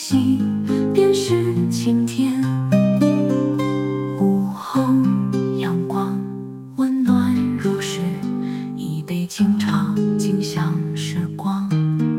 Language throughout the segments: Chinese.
喜，便是晴天。午后阳光温暖如诗，一杯清茶，静享时光。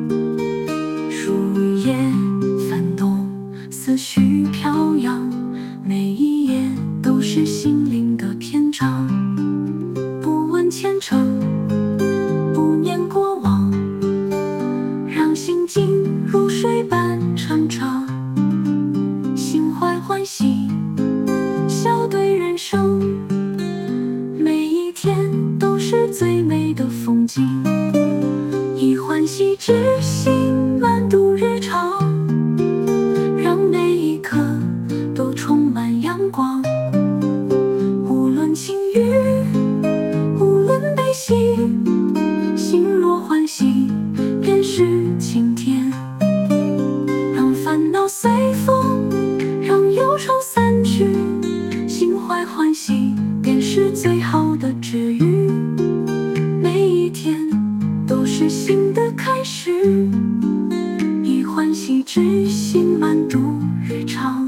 树叶翻动，思绪飘扬，每一页都是心灵的篇章。不问前程，不念过往，让心境如水般成长。心怀欢喜，笑对人生，每一天都是最美的风景。以欢喜之心满度日常，让每一刻都充满阳光。无论晴雨，无论悲喜，心若欢喜，便是晴天。让烦恼随风，让忧愁散去，心怀欢喜，便是最好的治愈。每一天都是新的开始，以欢喜之心满度日常。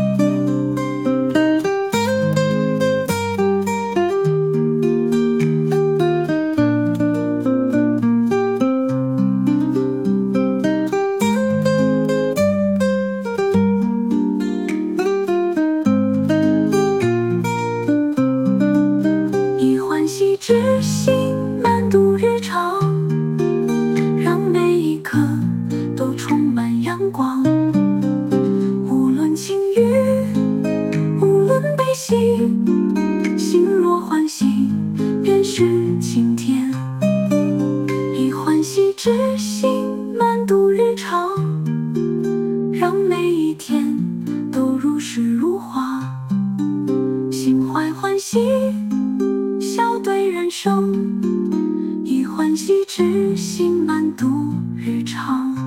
以欢喜之心满度日常，让每一刻都充满阳光。无论晴雨，无论悲喜，心若欢喜，便是晴天。以欢喜之心满度日常，让每一天都如诗如画。心怀欢喜，笑对人生，以欢喜之心满度日常。